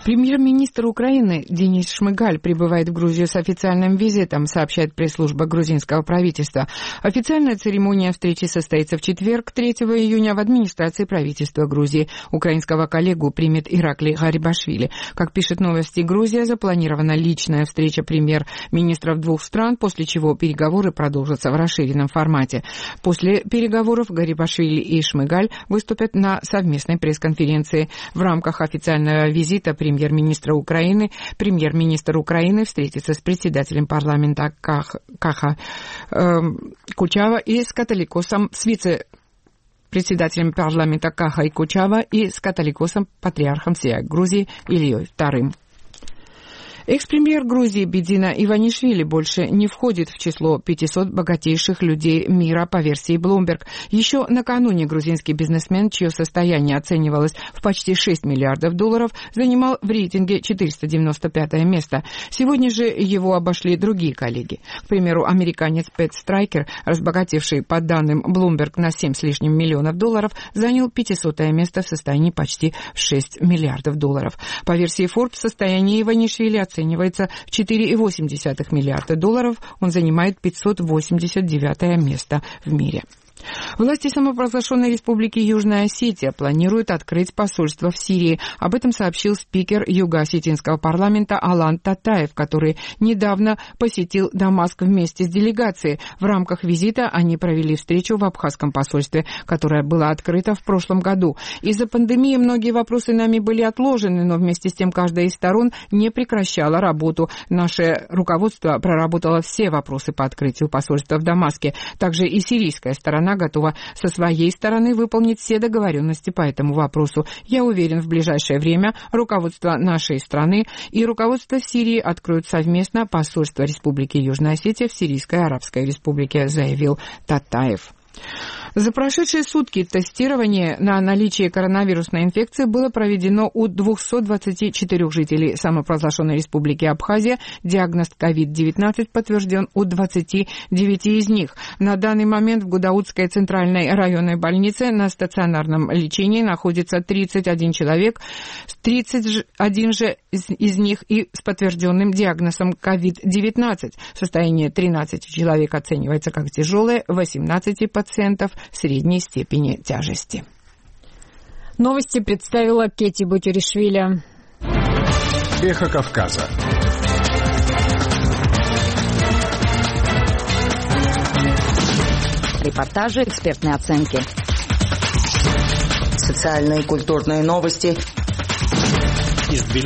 Премьер-министр Украины Денис Шмыгаль прибывает в Грузию с официальным визитом, сообщает пресс-служба грузинского правительства. Официальная церемония встречи состоится в четверг, 3 июня, в администрации правительства Грузии. Украинского коллегу примет Ираклий Гарибашвили. Как пишет «Новости Грузия», запланирована личная встреча премьер-министров двух стран, после чего переговоры продолжатся в расширенном формате. После переговоров Гарибашвили и Шмыгаль выступят на совместной пресс-конференции. В рамках официального визита премьер-министр Украины встретится с председателем парламента Каха Кучава и с католикосом, с вице-председателем парламента Каха и Кучава и с католикосом патриархом всей Грузии Ильей II. Экс-премьер Грузии Бидзина Иванишвили больше не входит в число 500 богатейших людей мира по версии Bloomberg. Еще накануне грузинский бизнесмен, чье состояние оценивалось в почти $6 миллиардов, занимал в рейтинге 495 место. Сегодня же его обошли другие коллеги. К примеру, американец Пэт Страйкер, разбогатевший по данным Bloomberg на $7 с лишним миллионов, занял 500 место в состоянии почти $6 миллиардов. По версии Forbes, состояние Иванишвили оценивается в $4,8 миллиарда. Он занимает 589 место в мире. Власти самопровозглашенной республики Южная Осетия планируют открыть посольство в Сирии. Об этом сообщил спикер Юго-Осетинского парламента Алан Татаев, который недавно посетил Дамаск вместе с делегацией. В рамках визита они провели встречу в Абхазском посольстве, которое было открыто в прошлом году. Из-за пандемии многие вопросы нами были отложены, но вместе с тем каждая из сторон не прекращала работу. Наше руководство проработало все вопросы по открытию посольства в Дамаске. Также и сирийская сторона готова со своей стороны выполнить все договоренности по этому вопросу. Я уверен, в ближайшее время руководство нашей страны и руководство Сирии откроют совместно посольство Республики Южная Осетия в Сирийской Арабской Республике, заявил Татаев. За прошедшие сутки тестирование на наличие коронавирусной инфекции было проведено у 224 жителей самопровозглашенной республики Абхазия. Диагноз COVID-19 подтвержден у 29 из них. На данный момент в Гудаутской центральной районной больнице на стационарном лечении находится 31 человек, 31 же из них и с подтвержденным диагнозом COVID-19. Состояние 13 человек оценивается как тяжелое, 18 пациентов средней степени тяжести. Новости представила Кети Бутеришвили. Эхо Кавказа. Репортажи, экспертные оценки. Социальные и культурные новости.